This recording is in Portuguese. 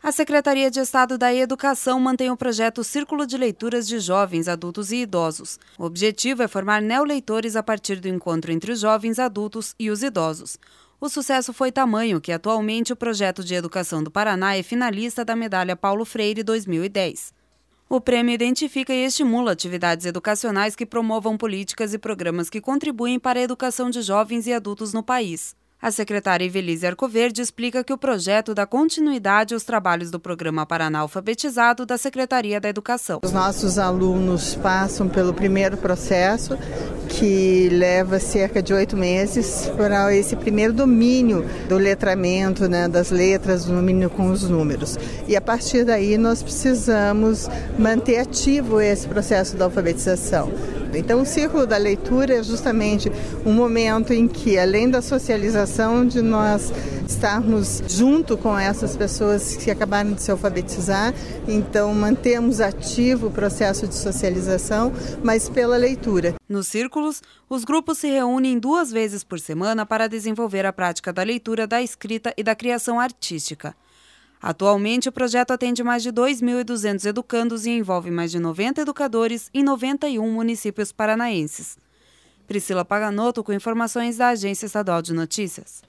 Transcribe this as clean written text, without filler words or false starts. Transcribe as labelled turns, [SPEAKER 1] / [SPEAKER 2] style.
[SPEAKER 1] A Secretaria de Estado da Educação mantém o projeto Círculo de Leituras de Jovens, Adultos e Idosos. O objetivo é formar neoleitores a partir do encontro entre os jovens, adultos e os idosos. O sucesso foi tamanho que atualmente o projeto de educação do Paraná é finalista da Medalha Paulo Freire 2010. O prêmio identifica e estimula atividades educacionais que promovam políticas e programas que contribuem para a educação de jovens e adultos no país. A secretária Ivelise Arcoverde explica que o projeto dá continuidade aos trabalhos do Programa Paraná Alfabetizado da Secretaria da Educação.
[SPEAKER 2] Os nossos alunos passam pelo primeiro processo, que leva cerca de 8 meses, para esse primeiro domínio do letramento, das letras, do domínio com os números. E a partir daí nós precisamos manter ativo esse processo da alfabetização. Então, o círculo da leitura é justamente um momento em que, além da socialização, de nós estarmos junto com essas pessoas que acabaram de se alfabetizar, então mantemos ativo o processo de socialização, mas pela leitura.
[SPEAKER 1] Nos círculos, os grupos se reúnem 2 vezes por semana para desenvolver a prática da leitura, da escrita e da criação artística. Atualmente, o projeto atende mais de 2.200 educandos e envolve mais de 90 educadores em 91 municípios paranaenses. Priscila Paganotto com informações da Agência Estadual de Notícias.